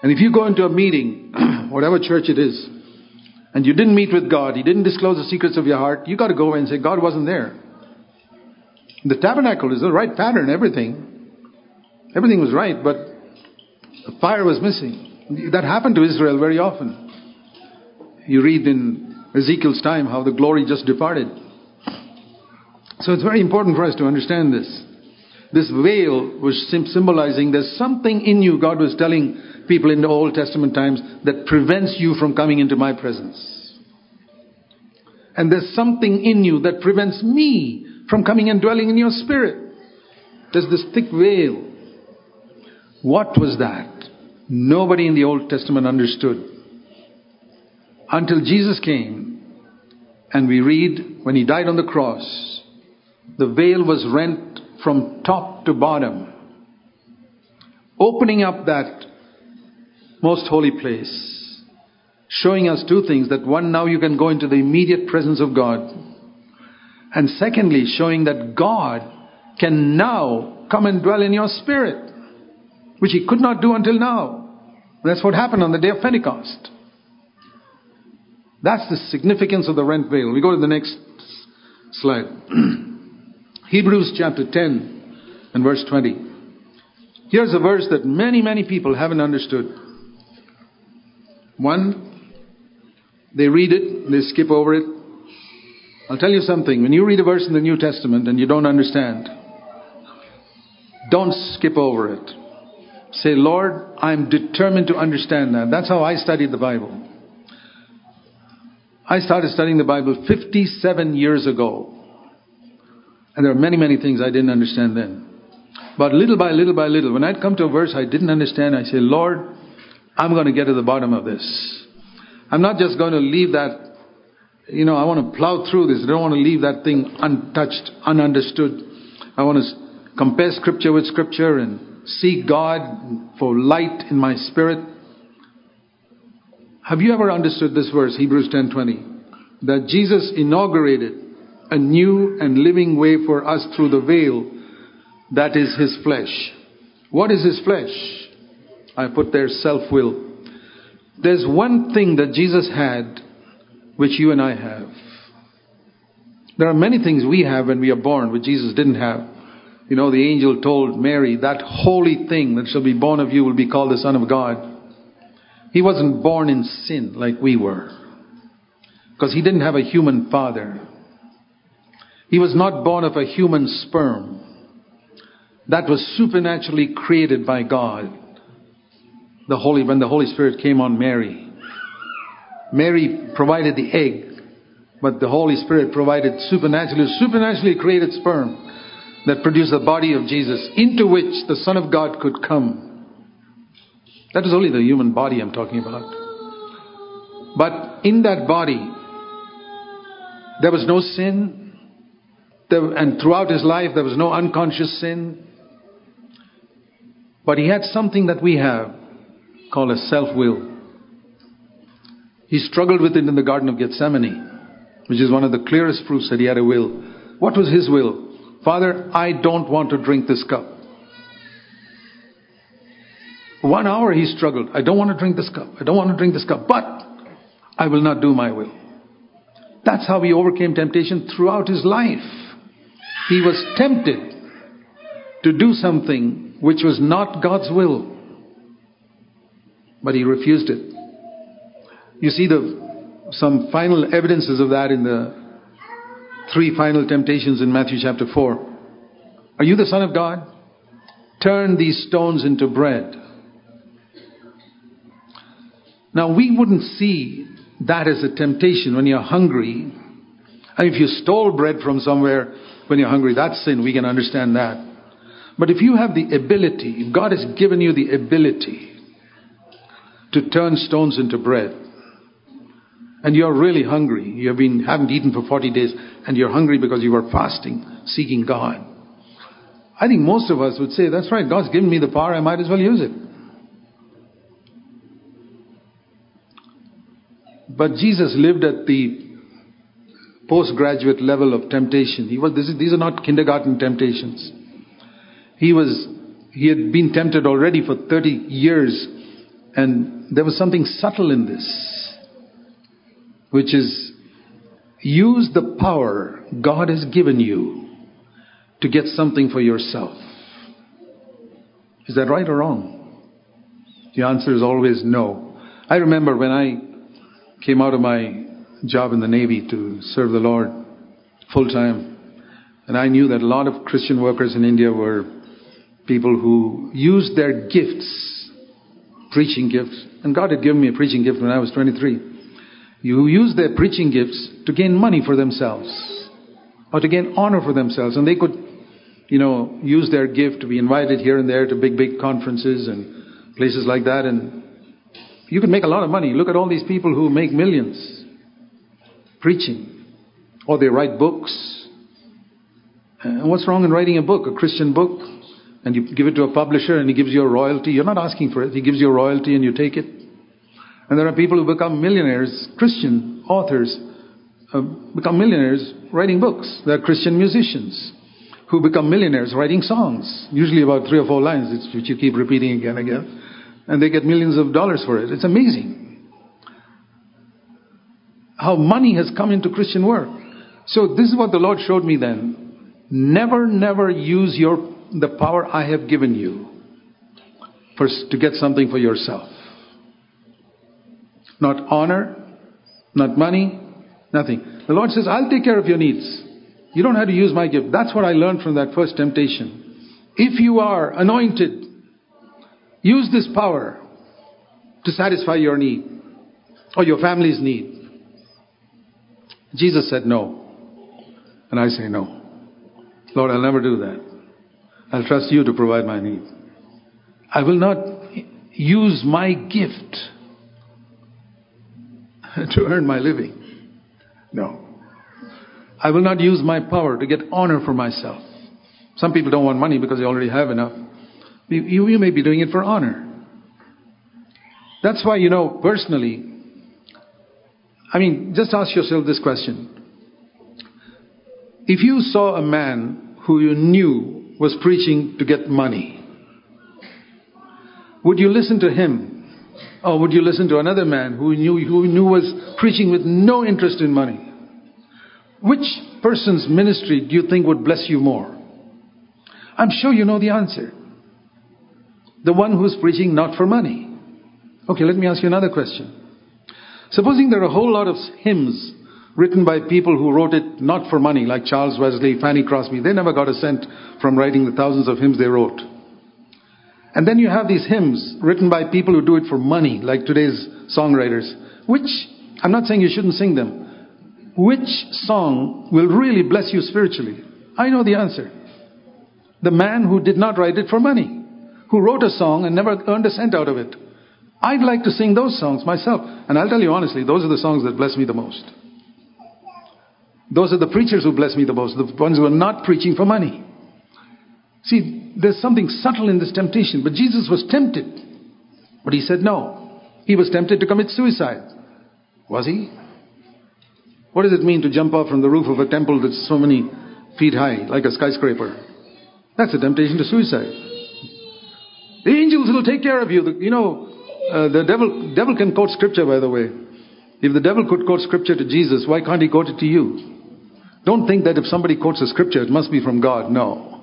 And if you go into a meeting, whatever church it is, and you didn't meet with God, He didn't disclose the secrets of your heart, you got to go away and say, God wasn't there. The tabernacle is the right pattern, everything. Everything was right, but the fire was missing. That happened to Israel very often. You read in Ezekiel's time how the glory just departed. So it's very important for us to understand this. This veil was symbolizing there's something in you, God was telling people in the Old Testament times, that prevents you from coming into my presence. And there's something in you that prevents me from coming and dwelling in your spirit. There's this thick veil. What was that? Nobody in the Old Testament understood. Until Jesus came, and we read, when He died on the cross, the veil was rent from top to bottom, opening up that most holy place, showing us two things. That one, now you can go into the immediate presence of God. And secondly, showing that God can now come and dwell in your spirit, which He could not do until now. That's what happened on the day of Pentecost. That's the significance of the rent veil. We go to the next slide. Hebrews chapter 10 and verse 20. Here's a verse that many people haven't understood. One, they read it, they skip over it. I'll tell you something. When you read a verse in the New Testament and you don't understand, don't skip over it. Say, Lord, I'm determined to understand that. That's how I studied the Bible. I started studying the Bible 57 years ago. And there are many things I didn't understand then. But little by little, when I'd come to a verse I didn't understand, I say, Lord, I'm going to get to the bottom of this. I'm not just going to leave that, I want to plow through this. I don't want to leave that thing untouched, ununderstood. I want to compare Scripture with Scripture and seek God for light in my spirit. Have you ever understood this verse, Hebrews 10:20? That Jesus inaugurated a new and living way for us through the veil that is His flesh. What is His flesh? I put there self-will. There's one thing that Jesus had which you and I have. There are many things we have when we are born which Jesus didn't have. The angel told Mary, that holy thing that shall be born of you will be called the Son of God. He wasn't born in sin like we were, because He didn't have a human father. He was not born of a human sperm. That was supernaturally created by God. When the Holy Spirit came on Mary. Mary provided the egg, but the Holy Spirit provided supernaturally created sperm that produced the body of Jesus, into which the Son of God could come. That is only the human body I'm talking about. But in that body, there was no sin. And throughout His life, there was no unconscious sin. But He had something that we have called a self-will. He struggled with it in the Garden of Gethsemane, which is one of the clearest proofs that He had a will. What was His will? Father, I don't want to drink this cup. 1 hour He struggled. I don't want to drink this cup. I don't want to drink this cup. But I will not do my will. That's how He overcame temptation throughout His life. He was tempted to do something which was not God's will. But He refused it. You see some final evidences of that in the 3 final temptations in Matthew chapter 4. Are you the Son of God? Turn these stones into bread. Now we wouldn't see that as a temptation when you're hungry. And if you stole bread from somewhere when you're hungry, that's sin. We can understand that. But if you have the ability, if God has given you the ability to turn stones into bread, and you're really hungry, haven't eaten for 40 days, and you're hungry because you were fasting, seeking God, I think most of us would say, that's right, God's given me the power, I might as well use it. But Jesus lived at the postgraduate level of temptation. These are not kindergarten temptations. He had been tempted already for 30 years And there was something subtle in this, which is use the power God has given you to get something for yourself. Is that right or wrong? The answer is always no. I remember when I came out of my job in the Navy to serve the Lord full time, and I knew that a lot of Christian workers in India were people who used their gifts, preaching gifts, and God had given me a preaching gift when I was 23. You use their preaching gifts to gain money for themselves or to gain honor for themselves, and they could, use their gift to be invited here and there to big conferences and places like that, and you could make a lot of money. Look at all these people who make millions preaching, or they write books. And what's wrong in writing a book, a Christian book, and you give it to a publisher and he gives you a royalty? You're not asking for it. He gives you a royalty and you take it. And there are people who become millionaires, Christian authors, become millionaires writing books. There are Christian musicians who become millionaires writing songs, usually about 3 or 4 lines, which you keep repeating again and again. And they get millions of dollars for it. It's amazing how money has come into Christian work. So this is what the Lord showed me then. Never use the power I have given you to get something for yourself. Not honor, not money, nothing. The Lord says, I'll take care of your needs. You don't have to use my gift. That's what I learned from that first temptation. If you are anointed, use this power to satisfy your need or your family's need. Jesus said no. And I say no. Lord, I'll never do that. I'll trust you to provide my need. I will not use my gift to earn my living. No. I will not use my power to get honor for myself. Some people don't want money because they already have enough. You may be doing it for honor. That's why, personally, just ask yourself this question. If you saw a man who you knew was preaching to get money, would you listen to him? Or would you listen to another man who knew was preaching with no interest in money? Which person's ministry do you think would bless you more? I'm sure you know the answer. The one who's preaching not for money. Okay, let me ask you another question. Supposing there are a whole lot of hymns written by people who wrote it not for money, like Charles Wesley, Fanny Crosby. They never got a cent from writing the thousands of hymns they wrote. And then you have these hymns written by people who do it for money, like today's songwriters. Which, I'm not saying you shouldn't sing them. Which song will really bless you spiritually? I know the answer. The man who did not write it for money, who wrote a song and never earned a cent out of it. I'd like to sing those songs myself. And I'll tell you honestly, those are the songs that bless me the most. Those are the preachers who bless me the most, the ones who are not preaching for money. See, there's something subtle in this temptation. But Jesus was tempted. But he said no. He was tempted to commit suicide. Was he? What does it mean to jump off from the roof of a temple that's so many feet high, like a skyscraper? That's a temptation to suicide. The angels will take care of you. The devil can quote scripture, by the way. If the devil could quote scripture to Jesus, why can't he quote it to you? Don't think that if somebody quotes a scripture, it must be from God. No.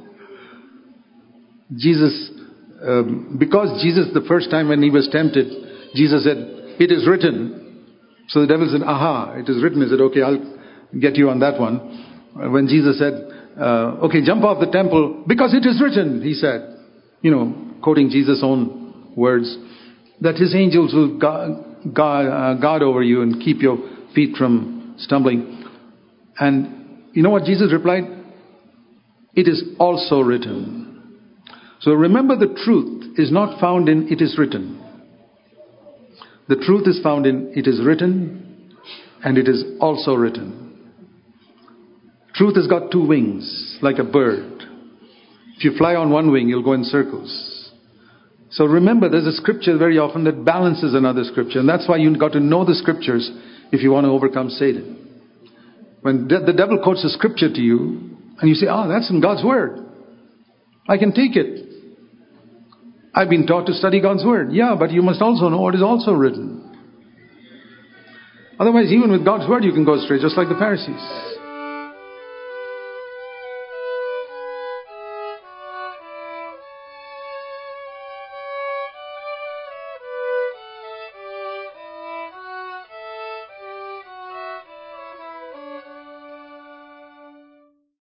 Because Jesus, the first time when he was tempted, Jesus said, it is written. So the devil said, aha, it is written. He said, okay, I'll get you on that one. When Jesus said, okay, jump off the temple, because it is written, he said, quoting Jesus' own words, that his angels will guard over you and keep your feet from stumbling. And you know what Jesus replied? It is also written. So remember, the truth is not found in it is written. The truth is found in it is written and it is also written. Truth has got 2 wings, like a bird. If you fly on one wing, you'll go in circles. So remember, there's a scripture very often that balances another scripture. And that's why you've got to know the scriptures if you want to overcome Satan. When the devil quotes a scripture to you, and you say, that's in God's word. I can take it. I've been taught to study God's Word. Yeah, but you must also know what is also written. Otherwise, even with God's Word, you can go astray, just like the Pharisees.